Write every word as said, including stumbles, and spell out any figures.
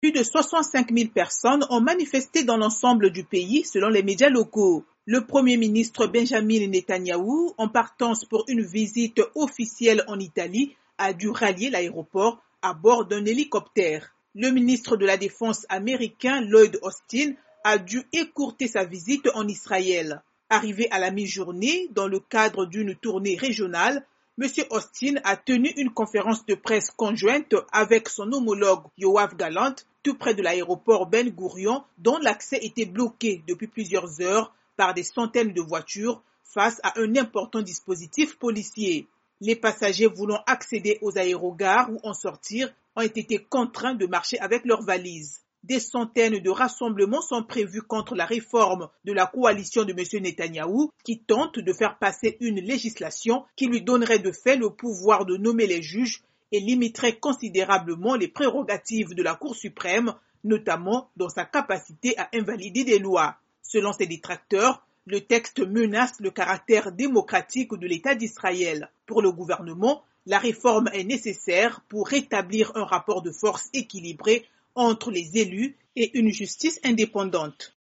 Plus de soixante-cinq mille personnes ont manifesté dans l'ensemble du pays, selon les médias locaux. Le Premier ministre Benjamin Netanyahou, en partance pour une visite officielle en Italie, a dû rallier l'aéroport à bord d'un hélicoptère. Le ministre de la Défense américain Lloyd Austin a dû écourter sa visite en Israël. Arrivé à la mi-journée, dans le cadre d'une tournée régionale, M. Austin a tenu une conférence de presse conjointe avec son homologue Yoav Gallant, tout près de l'aéroport Ben Gourion, dont l'accès était bloqué depuis plusieurs heures par des centaines de voitures face à un important dispositif policier. Les passagers voulant accéder aux aérogares ou en sortir ont été contraints de marcher avec leurs valises. Des centaines de rassemblements sont prévus contre la réforme de la coalition de M. Netanyahou qui tente de faire passer une législation qui lui donnerait de fait le pouvoir de nommer les juges et limiterait considérablement les prérogatives de la Cour suprême, notamment dans sa capacité à invalider des lois. Selon ses détracteurs, le texte menace le caractère démocratique de l'État d'Israël. Pour le gouvernement, la réforme est nécessaire pour rétablir un rapport de force équilibré entre les élus et une justice indépendante.